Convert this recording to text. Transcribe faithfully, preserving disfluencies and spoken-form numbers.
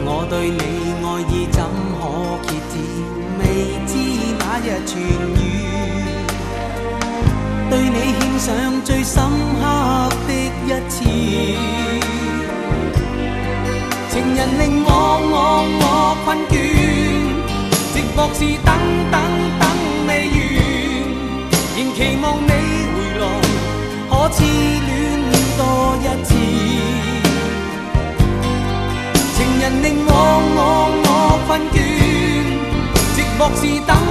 我對你愛意怎可揭止？未知那日痊愈，對你獻上最深刻的一次。情人令我我我困倦，寂寞是等等等未完，仍期望你回來，可痴戀多一次。情人令我我我困倦，寂寞是等